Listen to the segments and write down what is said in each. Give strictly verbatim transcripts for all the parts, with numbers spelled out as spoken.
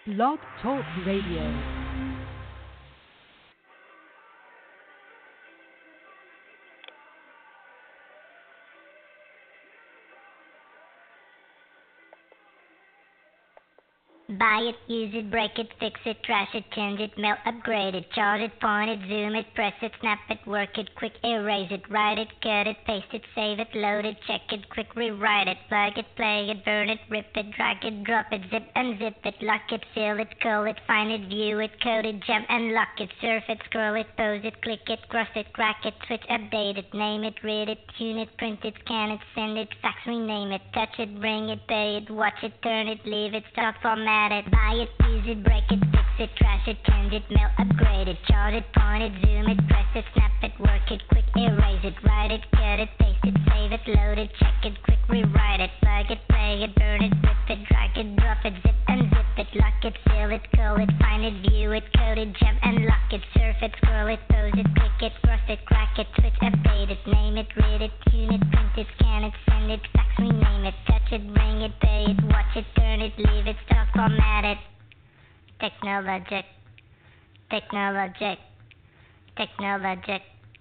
Blog Talk Radio. Buy it, use it, break it, fix it, trash it, change it, mail, upgrade it, charge it, point it, zoom it, press it, snap it, work it, quick erase it, write it, cut it, paste it, save it, load it, check it, quick rewrite it, plug it, play it, burn it, rip it, drag it, drop it, zip, unzip it, lock it, seal it, call it, find it, view it, code it, jump and lock it, surf it, scroll it, pose it, click it, cross it, crack it, switch, update it, name it, read it, tune it, print it, scan it, send it, fax, rename it, touch it, bring it, pay it, watch it, turn it, leave it, start, format it, buy it, use it, break it, fix it, trash it, change it, mail, upgrade it, chart it, point it, zoom it, press it, snap it, work it, quick erase it, write it, cut it, paste it, save it, load it, check it, quick rewrite it, plug it, play it, burn it, rip it, drag it, drop it, zip unzip it, lock it, seal it, call it, find it, view it, code it, jump and lock it, surf it, scroll it, pose it, click it, cross it, crack it, switch, update it, name it, read it, tune it, print it, scan it, send it, fax, rename it, touch it, bring it, pay it, watch it, turn it, leave it, start, format it. Technologic, technologic, technologic,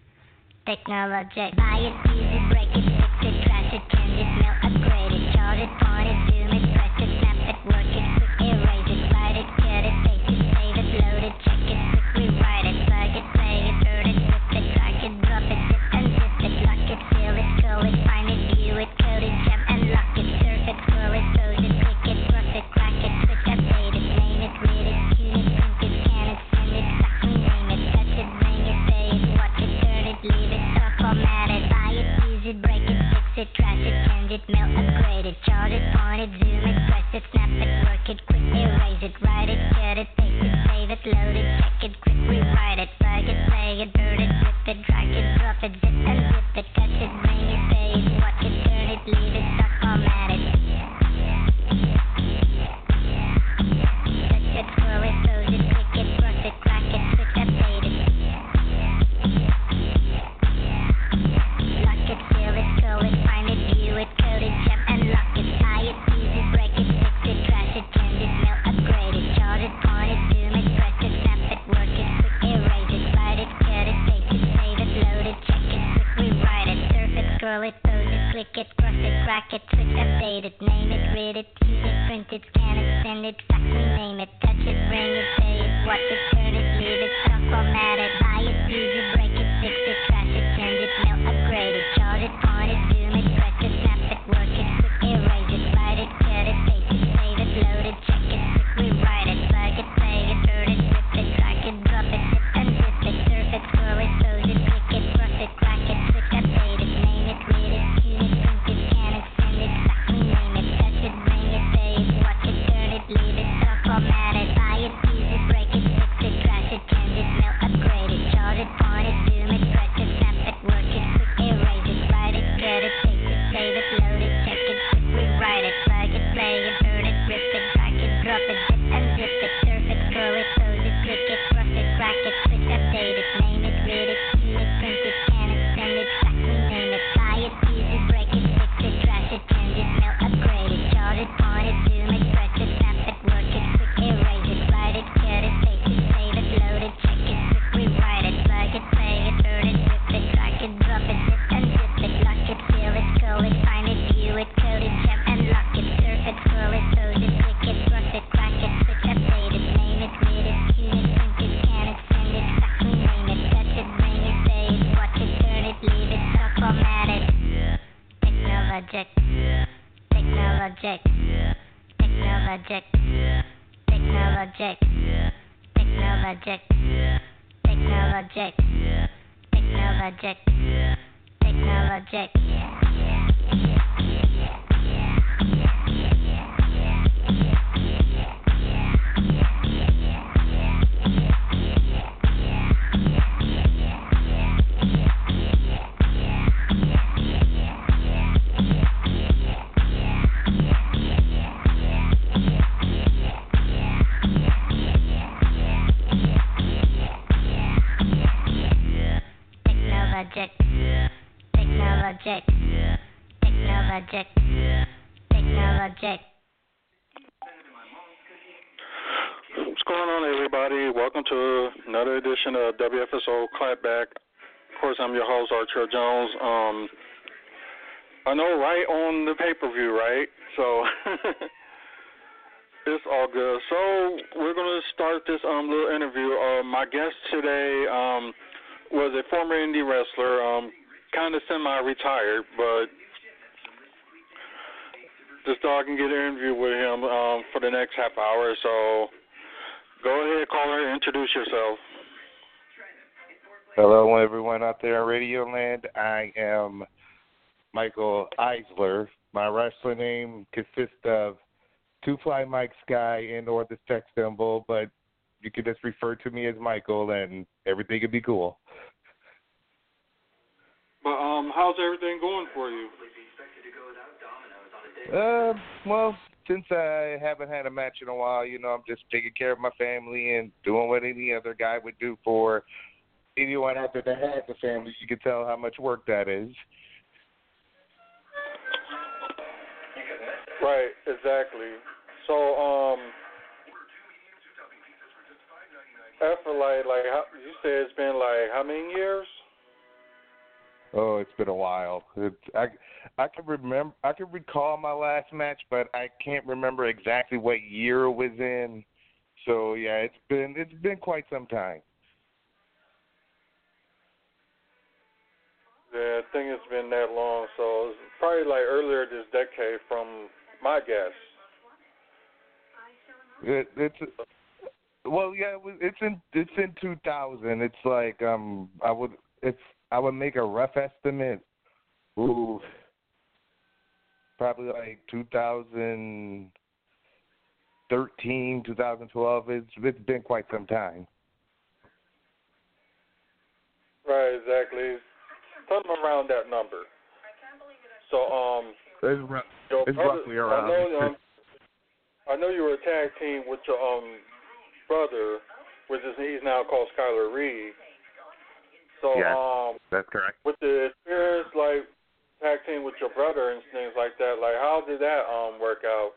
technologic. Buy it, use it, break it, fix it, trash it, change it, mail, upgrade it, charge it, point it, zoom it, press it, snap it, work it, quick erase it, write it, cut it, paste it, save it, load it, check it, quick rewrite it, plug it, play it, burn it, rip it, drag it, drop it, zip unzip it, lock it, seal it, call it, find it, view it, code it, jump and lock it, surf it, scroll it, pose it, click it, cross it, crack it, switch, update it, name it, read it, tune it, print it, scan it, send it, fax, rename it, touch it, bring it, pay it, watch it, turn it, leave it, start, format it, buy it, use it, break it, fix it, trash it, change it, mail, upgrade it, charge it, point it, zoom it, press it, snap it, work it, quick erase it, write it, cut it, paste it, save it, load it, check it, quick rewrite it, plug it, play it, burn it, rip it, drag it, drop it, zip unzip it, touch it, bring it, pay it, watch it, turn it, leave it, start, format it. Touch it, scroll it, pose it, click it, cross it, crack it, switch, update it. Lock it, seal it, call it, find it, view it, code it, jump and lock it, tie it, use it, break it, fix it, trash it, change it, mail, upgrade it, charge it, point it, zoom it, press it, snap it, work it, quick erase it, write it, cut it, paste it, save it, load it, check it, quick rewrite it, surf it, scroll it, pose it, click it, cross it, crack it, switch, update it, name it, read it, tune it, print it, scan it, send it, fax, rename it, touch it, bring it, pay it, watch it, turn it, leave it, start, format it, buy it, use it, break it, fix it, trash it, change it, mail, upgrade it, charge it, point it, zoom it, press it, snap it, work it, quick erase it, write it, cut it, paste it, save it, load it, check it, quick rewrite it, plug it, play it, burn it, rip it, drag it, drop it, zip unzip it, surf it, scroll it, pose it, click it, cross it, crack it, switch, update it, name it, read it, tune it, print it, scan it, send it, fax, rename it, touch it, bring it, pay it, watch it, turn it, leave it, start, format it, buy it, use it, break it, fix it, trash it, change it, mail, upgrade it, charge it, point it, zoom it, press it, snap it, work it, quick erase it, write it, cut it, paste it, save it, load it, check it, quick rewrite it, plug it, play it, burn it, rip it, drag it, drop it, zip unzip it, surf it, scroll it, pose it, click it, cross it, crack it, switch, update it, name it, read it, tune it, print it, scan it, send it, fax, rename it, buy it, use it, break it, fix it, trash it, change it, mail, upgrade it, charge it, point it, zoom it, press it, snap it, work it, quick erase it, write it, cut it, paste it, save it, load it, check it, quick rewrite it, plug it, play it, burn it, rip it, drag it, drop it, zip unzip it, lock it, seal it, call it, find it, view it, code it, jump and lock it, surf it, scroll it, pose it, click it, cross it, crack it, switch, update it, name it, read it, tune it, print it, scan it, send it, fax, rename it, touch it, bring it, pay it, watch it, turn it, leave it, start, format it. Technologic, technologic, technologic, technologic, technologic, technologic, technologic, technologic. Technologic, technologic, technologic, technologic. to another edition of W F S O Clapback. Of course, I'm your host, Archer Jones. Um, I know, right on the pay-per-view, right? So it's all good. So we're going to start this um, little interview. Uh, my guest today um, was a former indie wrestler, um, kind of semi-retired, but just thought I can get an interview with him um, for the next half hour. So go ahead, caller, introduce yourself. Hello, everyone out there in Radio Land. I am Michael Eisler. My wrestling name consists of Two Fly Mike Sky and or the sex symbol, but you can just refer to me as Michael, and everything will be cool. But um, how's everything going for you? Uh, well, since I haven't had a match in a while, you know, I'm just taking care of my family and doing what any other guy would do for anyone out there that has a family. You can tell how much work that is. Right, exactly. So, um, after like, like how, you said it's been like how many years? Oh, it's been a while. It's, I I can remember, I can recall my last match, but I can't remember exactly what year it was in. So yeah, it's been it's been quite some time. Yeah, I think it's been that long. So it's probably like earlier this decade, from my guess. It, it's well, yeah, it was, it's in it's in two thousand. It's like um, I would if I would make a rough estimate. Ooh, probably like two thousand thirteen, two thousand twelve. It's it's been quite some time. Right, exactly. Something around that number. So, um, it's, r- your it's brother, roughly around. I know, um, I know you were a tag team with your um brother, which is he's now called Skylar Reed. So, yes, um, that's correct. with the experience, like tag team with your brother and things like that, like how did that um work out?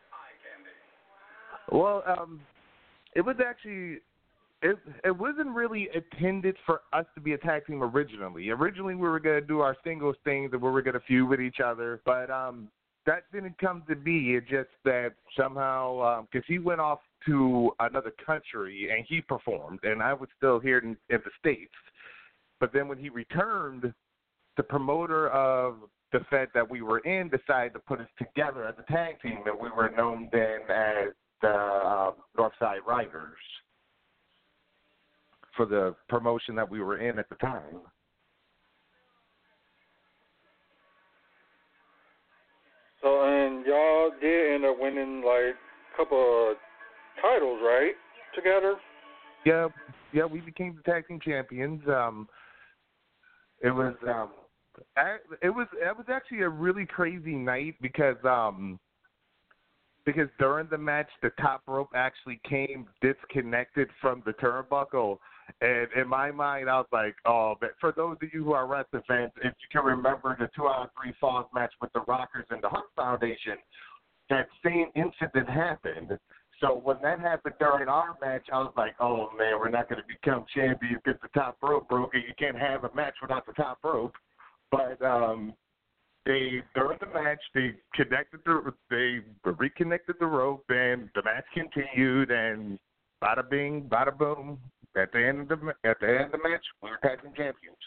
Well, um, it was actually. It it wasn't really intended for us to be a tag team originally. Originally, we were going to do our singles things and we were going to feud with each other. But um, that didn't come to be. It's just that somehow, because um, he went off to another country and he performed, and I was still here in, in the States. But then when he returned, the promoter of the Fed that we were in decided to put us together as a tag team, and we were known then as the uh, Northside Riders, for the promotion that we were in at the time. So, and y'all did end up winning like a couple of titles, right, together? Yeah, yeah, we became the tag team champions. Um, it was, um, I, it was, it was actually a really crazy night because, um, because during the match, the top rope actually came disconnected from the turnbuckle. And in my mind, I was like, oh, but for those of you who are wrestling fans, if you can remember the two out of three falls match with the Rockers and the Hunt Foundation, that same incident happened. So when that happened during our match, I was like, oh, man, we're not going to become champions because the top rope broke, and you can't have a match without the top rope. But um, they during the match, they connected the, they reconnected the rope, and the match continued, and bada bing, bada boom. At the end of the at the end of the match, we were tag team champions.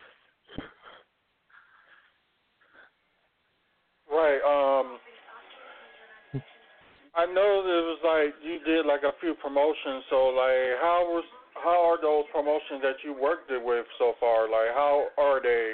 Right. Um, I know it was like you did like a few promotions. So like, how was how are those promotions that you worked with so far? Like, how are they?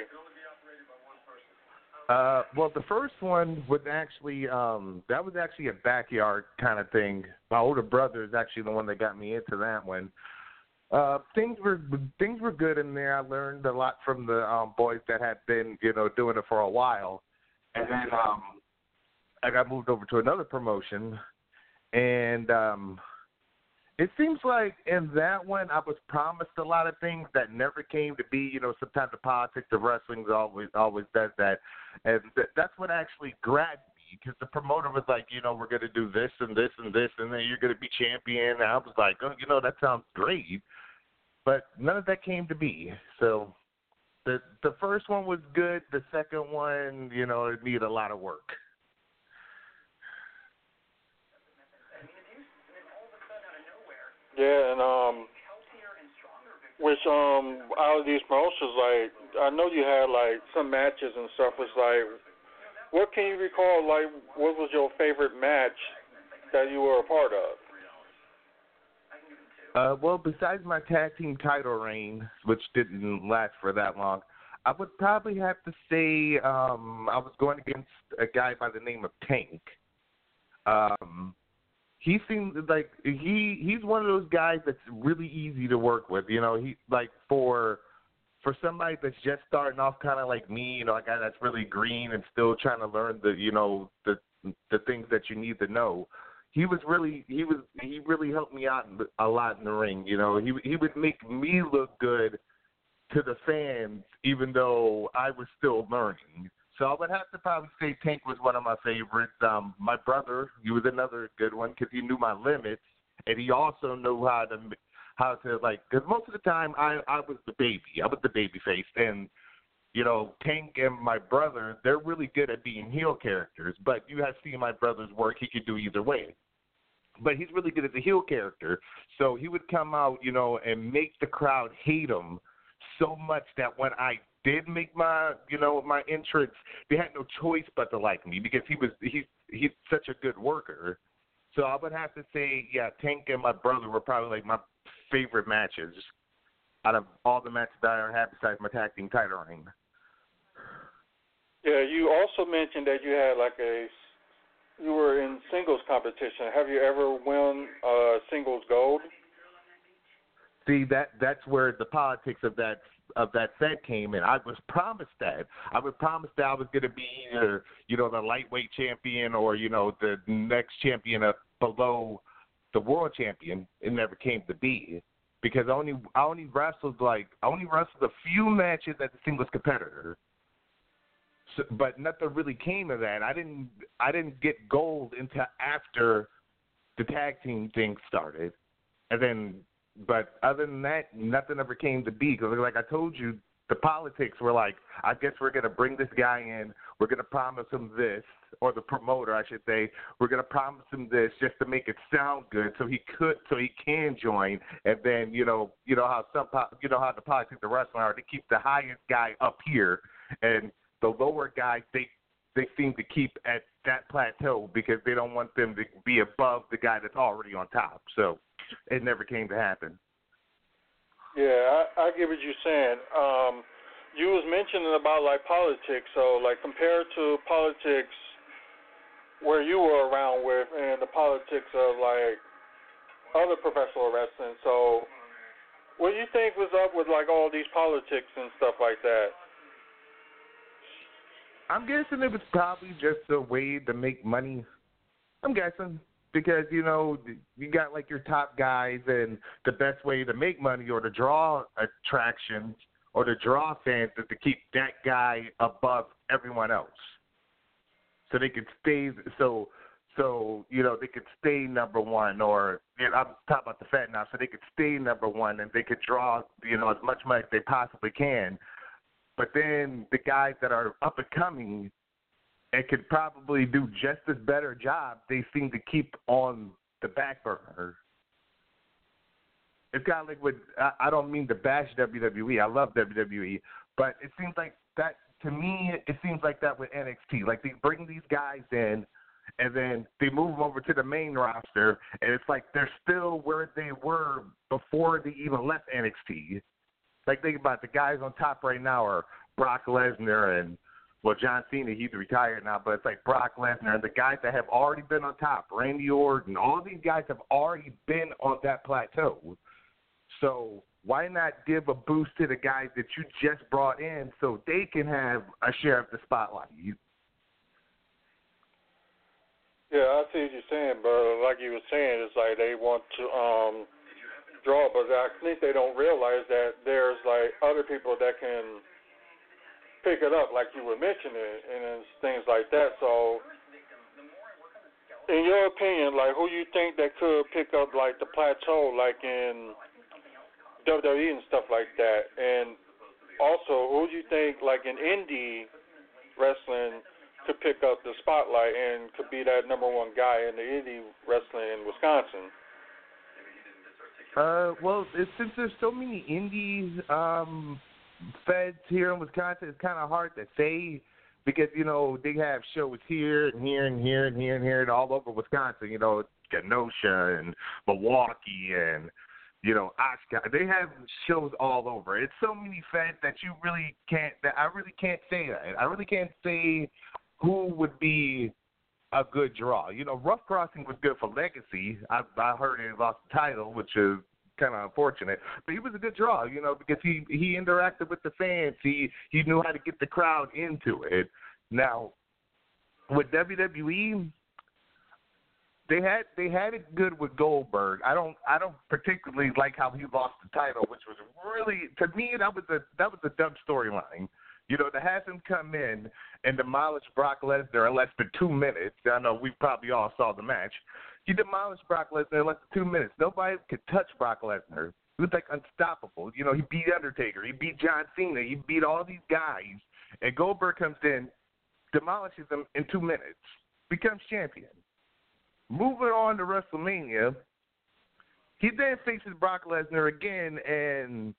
Uh, well, the first one was actually um, that was actually a backyard kind of thing. My older brother is actually the one that got me into that one. Uh, things were things were good in there. I learned a lot from the um, boys that had been, you know, doing it for a while, and then um, I got moved over to another promotion, and um, it seems like in that one I was promised a lot of things that never came to be. You know, sometimes the politics of wrestling always always does that, and th- that's what actually grabbed me. because the promoter was like, you know, we're going to do this and this and this, and then you're going to be champion. And I was like, oh, you know, that sounds great. But none of that came to be. So the the first one was good. The second one, you know, it needed a lot of work. Yeah, and um, which um, out of these promotions, like I know you had like some matches and stuff. Was like, what can you recall? Like, what was your favorite match that you were a part of? Uh, well, besides my tag team title reign, which didn't last for that long, I would probably have to say um, I was going against a guy by the name of Tank. Um, he seems like he he's one of those guys that's really easy to work with. You know, he like for for somebody that's just starting off, kind of like me. You know, a guy that's really green and still trying to learn the you know the the things that you need to know. He was really he was he really helped me out a lot in the ring. You know, he he would make me look good to the fans, even though I was still learning. So I would have to probably say Tank was one of my favorites. Um, my brother, he was another good one because he knew my limits, and he also knew how to how to like. Because most of the time, I I was the baby, I was the baby face, and you know, Tank and my brother, they're really good at being heel characters. But you have seen my brother's work; he could do either way. But he's really good at the heel character, so he would come out, you know, and make the crowd hate him so much that when I did make my, you know, my entrance, they had no choice but to like me because he was he's he's such a good worker. So I would have to say, yeah, Tank and my brother were probably like my favorite matches out of all the matches that I had besides my tag team title reign. Yeah, you also mentioned that you had like a you were in singles competition. Have you ever won uh, singles gold? See, that that's where the politics of that of that set came in. I was promised that. I was promised that I was going to be either, you know, the lightweight champion or, you know, the next champion up below the world champion. It never came to be because I only I only wrestled like I only wrestled a few matches as a singles competitor. So, but nothing really came of that. I didn't I didn't get gold until after the tag team thing started, and then. But other than that, nothing ever came to be because, like I told you, the politics were like, I guess we're going to bring this guy in. We're going to promise him this, or the promoter, I should say. We're going to promise him this just to make it sound good, so he could, so he can join. And then, you know, you know how some, you know how the politics of wrestling are. They keep the highest guy up here, and the lower guys they they seem to keep at that plateau because they don't want them to be above the guy that's already on top. So. It never came to happen. Yeah, I, I get what you're saying. Um, you was mentioning about like politics. So like compared to politics where you were around with and the politics of like other professional wrestling. So what do you think was up with like all these politics and stuff like that? I'm guessing it was probably just a way to make money. I'm guessing. Because, you know, you got, like, your top guys, and the best way to make money or to draw attractions or to draw fans is to keep that guy above everyone else. So they could stay so, so you know, they could stay number one or, you know, I'm talking about the Fed now, so they could stay number one and they could draw, you know, as much money as they possibly can. But then the guys that are up and coming, and could probably do just as better job, they seem to keep on the back burner. It's kind of like with, I, I don't mean to bash W W E. I love W W E. But it seems like that, to me, it seems like that with N X T. Like they bring these guys in, and then they move over to the main roster, and it's like they're still where they were before they even left N X T. Like think about it, the guys on top right now are Brock Lesnar and, well, John Cena, he's retired now, but it's like Brock Lesnar and the guys that have already been on top, Randy Orton, all these guys have already been on that plateau. So why not give a boost to the guys that you just brought in so they can have a share of the spotlight? Yeah, I see what you're saying, but like you were saying, it's like they want to um, draw, but I think they don't realize that there's like other people that can pick it up, like you were mentioning, and things like that. So in your opinion, like who you think that could pick up like the plateau, like in W W E and stuff like that, and also who do you think like in indie wrestling could pick up the spotlight and could be that number one guy in the indie wrestling in Wisconsin? Uh, well, it's, since there's so many indie um, feds here in Wisconsin, it's kind of hard to say because, you know, they have shows here and here and here and here and here and all over Wisconsin, you know, Kenosha and Milwaukee and, you know, Oshkosh. They have shows all over. It's so many feds that you really can't, that I really can't say that. I really can't say who would be a good draw. You know, Rough Crossing was good for Legacy. I, I heard he lost the title, which is kind of unfortunate. But he was a good draw, you know, because he, he interacted with the fans. He he knew how to get the crowd into it. Now, with W W E, they had they had it good with Goldberg. I don't I don't particularly like how he lost the title, which was really, to me, that was a that was a dumb storyline. You know, to have him come in and demolish Brock Lesnar in less than two minutes. I know we probably all saw the match. He demolished Brock Lesnar in less than two minutes. Nobody could touch Brock Lesnar. He was like unstoppable. You know, he beat Undertaker. He beat John Cena. He beat all these guys. And Goldberg comes in, demolishes them in two minutes, becomes champion. Moving on to WrestleMania, he then faces Brock Lesnar again, and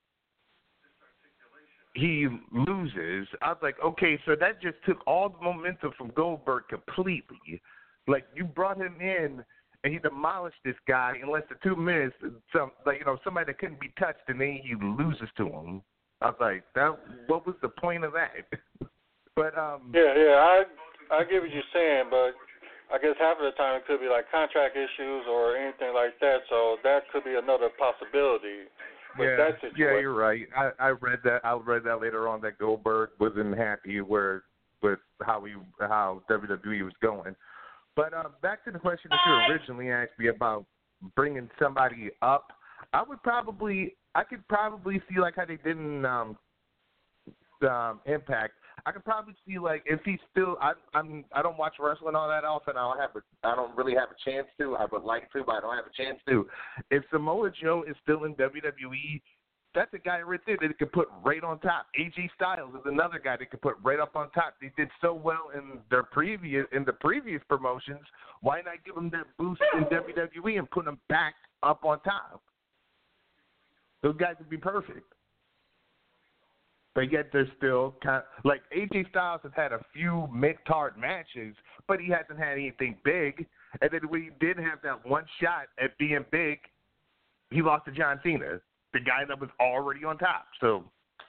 he loses. I was like, okay, so that just took all the momentum from Goldberg completely. Like, you brought him in, and he demolished this guy in less than two minutes. Some, like, you know, somebody that couldn't be touched, and then he loses to him. I was like, that. What was the point of that? But um, yeah, yeah, I I get what you're saying, but I guess half of the time it could be like contract issues or anything like that. So that could be another possibility. Yeah, that yeah, you're right. I, I read that. I read that later on that Goldberg wasn't happy where with how he how W W E was going. But uh, back to the question that you originally asked me about bringing somebody up, I would probably I could probably see like how they did in um, um, Impact. I could probably see like if he's still I I'm I don't watch wrestling all that often. I don't have a, I don't really have a chance to. I would like to, but I don't have a chance to. If Samoa Joe is still in W W E, that's a guy right there that it could put right on top. A J Styles is another guy that could put right up on top. They did so well in their previous in the previous promotions. Why not give them that boost in W W E and put them back up on top? Those guys would be perfect. But yet they're still kind of, like A J Styles has had a few mid-card matches, but he hasn't had anything big. And then when he did have that one shot at being big, he lost to John Cena, the guy that was already on top. So,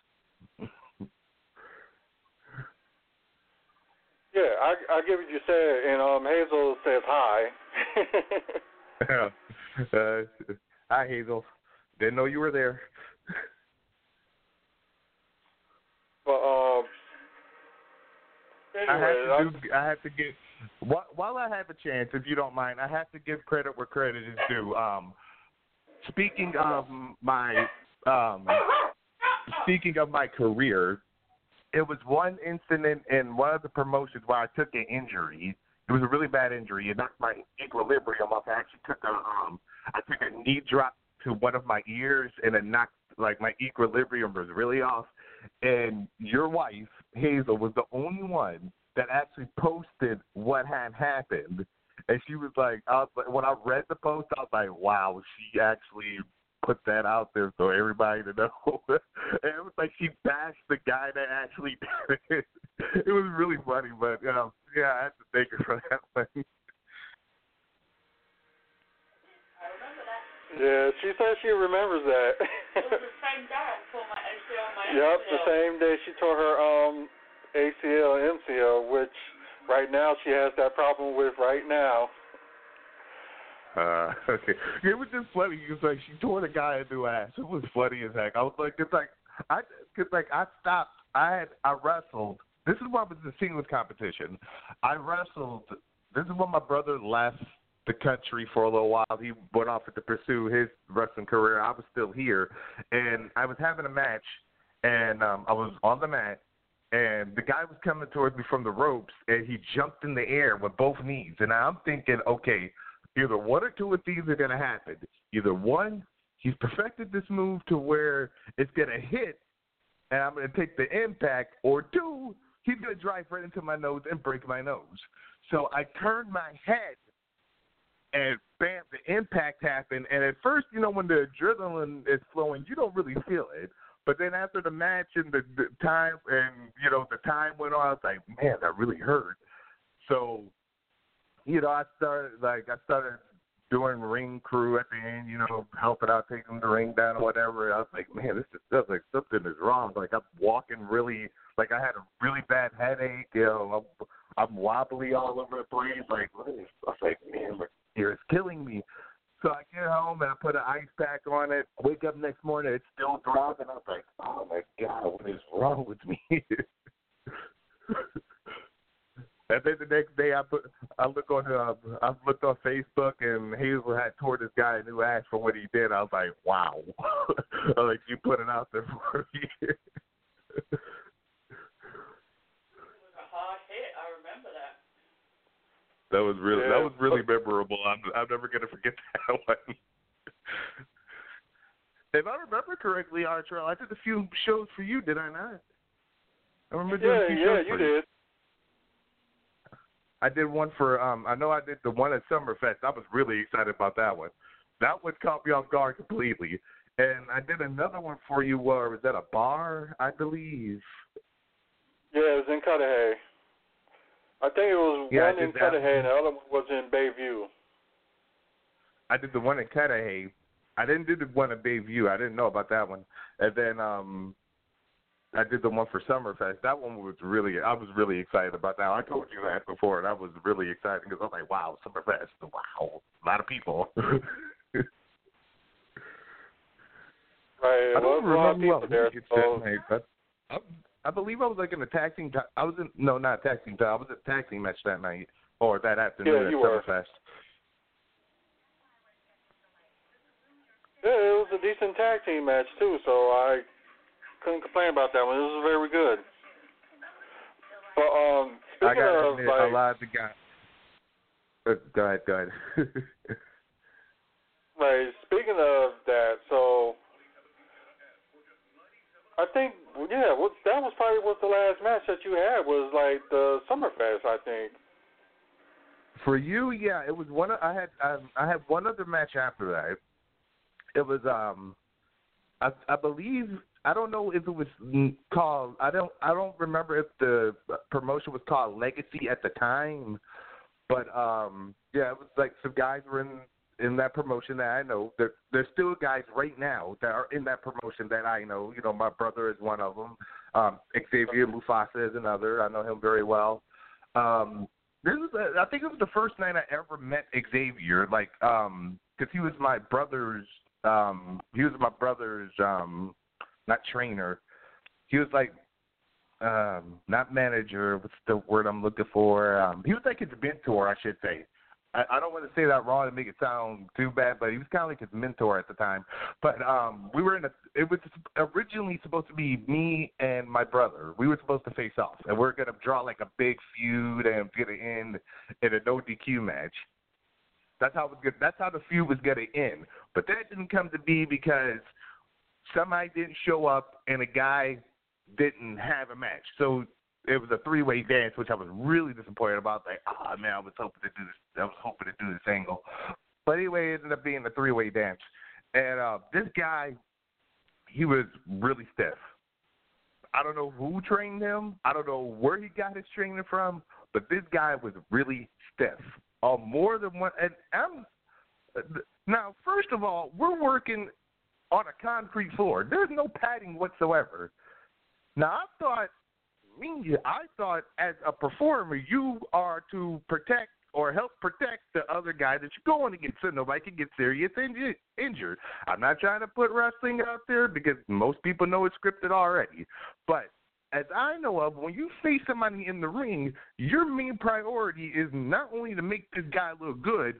yeah, I I get what you said, and um, Hazel says hi. uh, hi, Hazel. Didn't know you were there. But um, anyway, I have to do. I have to get. While I have a chance, if you don't mind, I have to give credit where credit is due. Um, speaking of my, um, speaking of my career, it was one incident in one of the promotions where I took an injury. It was a really bad injury. It knocked my equilibrium off. I actually took a, um, I took a knee drop to one of my ears, and it knocked like my equilibrium was really off. And your wife, Hazel, was the only one that actually posted what had happened. And she was like, I was like, when I read the post, I was like, wow, she actually put that out there for everybody to know. And it was like she bashed the guy that actually did it. It was really funny, but you know, yeah, I have to thank her for that one. Yeah, she says she remembers that. It was the same day I tore my A C L and my M C L. Yep, the same day she tore her um A C L and M C L, which right now she has that problem with right now. Uh, okay. It was just funny because like she tore the guy a new ass. It was funny as heck. I was like, it's like I, cause like I stopped. I had I wrestled. This is what was the singles competition. I wrestled. This is when my brother left the country for a little while. He went off to pursue his wrestling career. I was still here, and I was having a match, and um, I was on the mat, and the guy was coming towards me from the ropes, and he jumped in the air with both knees. And I'm thinking, okay, either one or two of these are going to happen. Either one, he's perfected this move to where it's going to hit, and I'm going to take the impact, or two, he's going to drive right into my nose and break my nose. So I turned my head, and bam, the impact happened. And at first, you know, when the adrenaline is flowing, you don't really feel it. But then after the match and the, the time, and, you know, the time went on, I was like, man, that really hurt. So, you know, I started, like, I started doing ring crew at the end, you know, helping out, taking the ring down or whatever. I was like, man, this is just like something is wrong. Like, I'm walking really, like, I had a really bad headache. You know, I'm, I'm wobbly all over the place. Like, what is, I was like, man, my ear is killing me. So I get home and I put an ice pack on it. Wake up next morning, it's still throbbing. I was like, oh my God, what is wrong with me? And then the next day, I put I look on uh, I looked on Facebook, and Hazel had tore this guy a new ass for what he did. I was like, wow, I was like, you put it out there for me. It was a hard hit. I remember that. That was really Yeah. that was really memorable. I'm I'm never gonna forget that one. If I remember correctly, Artrell, I did a few shows for you, did I not? I remember doing Yeah, a few yeah, shows you for did. I did one for um I know I did the one at Summerfest. I was really excited about that one. That one caught me off guard completely. And I did another one for you. Uh, was that a bar, I believe? Yeah, it was in Cudahy. I think it was Yeah, one I in did that Cudahy one. and the other one was in Bayview. I did the one in Cudahy. I didn't do the one in Bayview. I didn't know about that one. And then um I did the one for Summerfest. That one was really, I was really excited about that. I told you that before, and I was really excited because I was like, wow, Summerfest, wow, a lot of people. Right, I well, don't a lot of remember people what there. league it's So, that night, but I, I believe I was like in a tag team. I was in, no, not a tag team. I was at a tag team match that night, or that afternoon Yeah, at you were. Summerfest. yeah, it was a decent tag team match, too, so I couldn't complain about that one. It was very good. But um, I speaking got of, admit, like, a lot of the guys. Uh, go ahead, go ahead. like, speaking of that, so I think, yeah, what, that was probably was the last match that you had was like the Summerfest, I think. For you, yeah, it was one. I had um, I had one other match after that. It was um, I I believe. I don't know if it was called. I don't. I don't remember if the promotion was called Legacy at the time, but um, yeah, it was like some guys were in in that promotion that I know. There, there's still guys right now that are in that promotion that I know. You know, my brother is one of them. Um, Xavier Mufasa is another. I know him very well. Um, this was. A, I think it was the first night I ever met Xavier. Like, um, because he was my brother's. Um, he was my brother's. Um, Not trainer. He was like, um, not manager. What's the word I'm looking for? Um, he was like his mentor, I should say. I, I don't want to say that wrong and make it sound too bad, but he was kind of like his mentor at the time. But um, we were in a. It was originally supposed to be me and my brother. We were supposed to face off, and we we're gonna draw like a big feud and get it in in a no D Q match. That's how it was good. That's how the feud was gonna end. But that didn't come to be because somebody didn't show up and a guy didn't have a match. So it was a three-way dance, which I was really disappointed about. Like, oh man, I was hoping to do this. I was hoping to do this angle. But anyway, it ended up being a three-way dance. And uh, this guy, he was really stiff. I don't know who trained him. I don't know where he got his training from, but this guy was really stiff. Uh, more than one. And I'm now, first of all, we're working on a concrete floor. There's no padding whatsoever. Now, I thought, me, I thought as a performer, you are to protect or help protect the other guy that you're going against so nobody can get serious inju- injured. I'm not trying to put wrestling out there because most people know it's scripted already. But as I know of, when you face somebody in the ring, your main priority is not only to make this guy look good,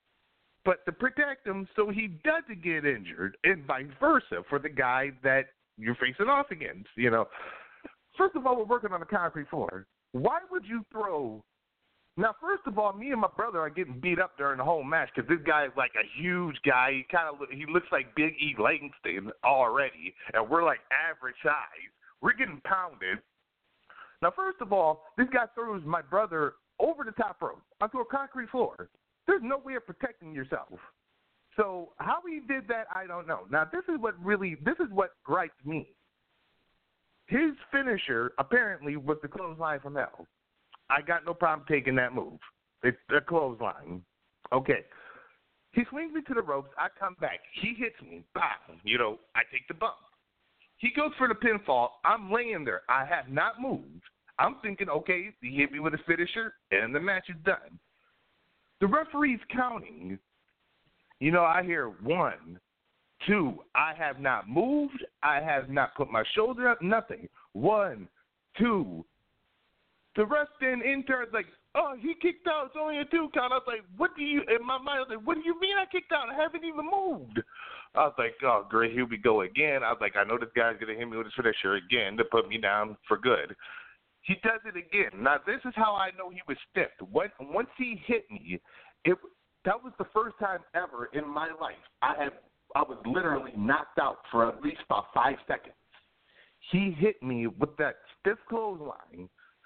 but to protect him so he doesn't get injured, and vice versa for the guy that you're facing off against, you know. first of all, we're working on a concrete floor. Why would you throw? Now, first of all, me and my brother are getting beat up during the whole match because this guy is like a huge guy. He kind of he looks like Big E Langston already, and we're like average size. We're getting pounded. Now, first of all, this guy throws my brother over the top rope onto a concrete floor. There's no way of protecting yourself. So how he did that, I don't know. Now, this is what really, this is what gripes me. His finisher apparently was the clothesline from hell. I got no problem taking that move. It's a clothesline. Okay. He swings me to the ropes. I come back. He hits me. Bam. You know, I take the bump. He goes for the pinfall. I'm laying there. I have not moved. I'm thinking, okay, he hit me with a finisher, and the match is done. The referee's counting. You know, I hear one, two, I have not moved. I have not put my shoulder up, nothing. One, two. The ref then interns like, oh, he kicked out. It's only a two count. I was like, what do you, in my mind, I was like, what do you mean I kicked out? I haven't even moved. I was like, oh, great, here we go again. I was like, I know this guy's going to hit me with his finisher again to put me down for good. He does it again. Now, this is how I know he was stiffed. Once he hit me, it that was the first time ever in my life I had I was literally knocked out for at least about five seconds. He hit me with that stiff clothesline.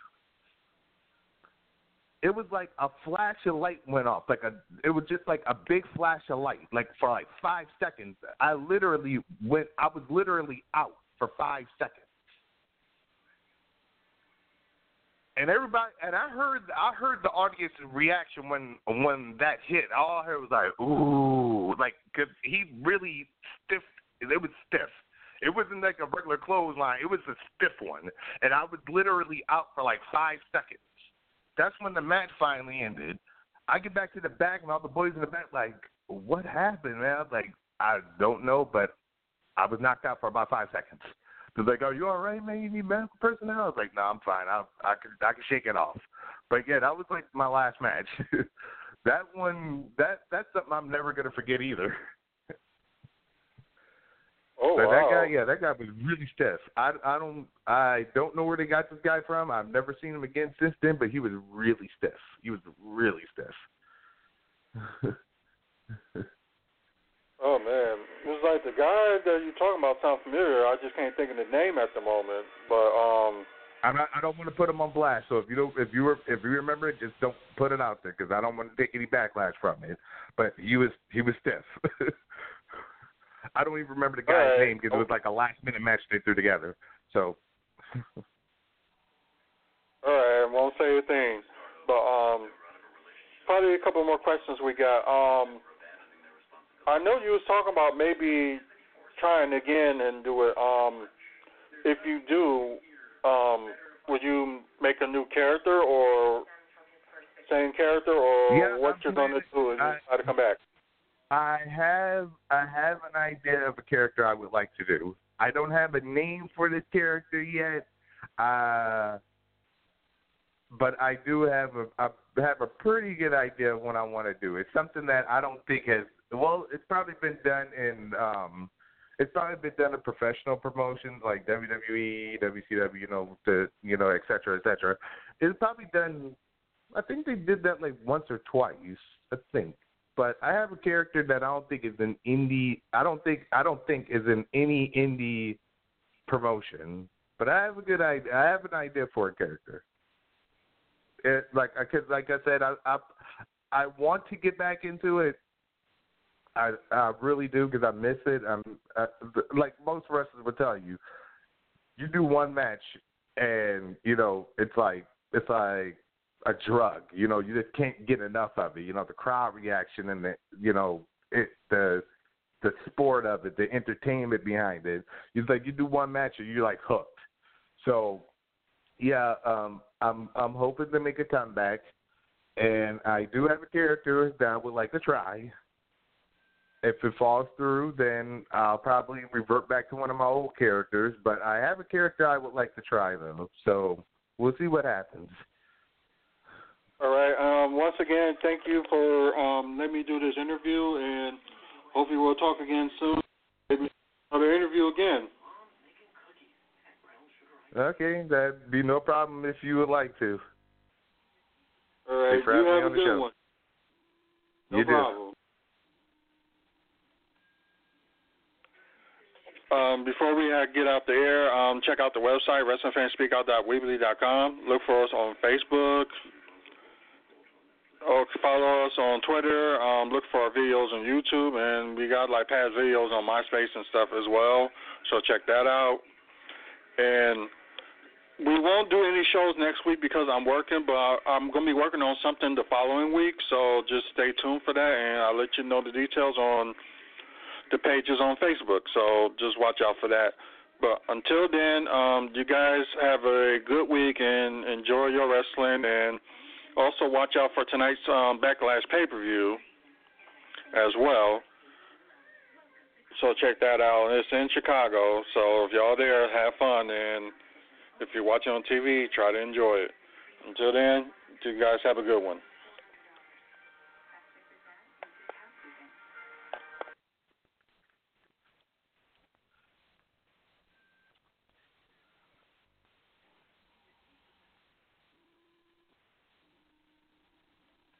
It was like a flash of light went off. Like a, it was just like a big flash of light. Like for like five seconds, I literally went. I was literally out for five seconds. And everybody, and I heard, I heard the audience's reaction when when that hit. All I heard was like, ooh, like, cause he really stiff. It was stiff. It wasn't like a regular clothesline. It was a stiff one, and I was literally out for like five seconds. That's when the match finally ended. I get back to the back, and all the boys in the back like, what happened, man? I was like, I don't know, but I was knocked out for about five seconds. They're like, are you all right, man? You need medical personnel? I was like, no, I'm fine. I I can I can shake it off. But yeah, that was like my last match. that one, that that's something I'm never gonna forget either. Oh but wow! That guy, yeah, that guy was really stiff. I, I don't I don't know where they got this guy from. I've never seen him again since then. But he was really stiff. He was really stiff. Oh man, it was like the guy that you're talking about sounds familiar. I just can't think of the name at the moment. But um, I'm not, I don't want to put him on blast. So if you don't, if you were, if you remember it, just don't put it out there because I don't want to take any backlash from it. But he was he was stiff. I don't even remember the guy's right. name because it was like a last minute match they threw together. So. All right, won't say a thing. But um, probably a couple more questions we got. Um. I know you was talking about maybe trying again and do it. Um, if you do, um, would you make a new character or same character, or yeah, what I'm you're going to do is I, try to come back? I have I have an idea of a character I would like to do. I don't have a name for this character yet, uh, but I do have a I have a pretty good idea of what I want to do. It's something that I don't think has. Well, it's probably been done in um, it's probably been done in professional promotions like W W E, W C W, you know, the you know, et cetera, et cetera. It's probably done. I think they did that like once or twice. I think, but I have a character that I don't think is an indie. I don't think I don't think is in any indie promotion. But I have a good idea. I have an idea for a character. It, like, cause like I said, I, I I want to get back into it. I I really do because I miss it. I'm I, like most wrestlers would tell you. You do one match and you know it's like it's like a drug. You know you just can't get enough of it. You know the crowd reaction and the you know it the the sport of it, the entertainment behind it. It's like you do one match and you're like hooked. So yeah, um, I'm I'm hoping to make a comeback, and I do have a character that I would like to try. If it falls through, then I'll probably revert back to one of my old characters. But I have a character I would like to try, though. So we'll see what happens. All right. Um, once again, thank you for um, letting me do this interview, and hopefully we'll talk again soon. Maybe another interview again. Okay, that'd be no problem if you would like to. All right, Thanks for you having me have on a the good show. one. No You do. problem. Um, before we uh, get out the air, um, check out the website, wrestling fan speak out dot weebly dot com. Look for us on Facebook. Or follow us on Twitter. Um, look for our videos on YouTube. And we got like past videos on MySpace and stuff as well. So check that out. And we won't do any shows next week because I'm working, but I'm going to be working on something the following week. So just stay tuned for that. And I'll let you know the details on the pages on Facebook, so just watch out for that. But until then, um, you guys have a good week and enjoy your wrestling, and also watch out for tonight's um, Backlash pay-per-view as well. So check that out. It's in Chicago, so if y'all there, have fun, and if you're watching on T V, try to enjoy it. Until then, you guys have a good one.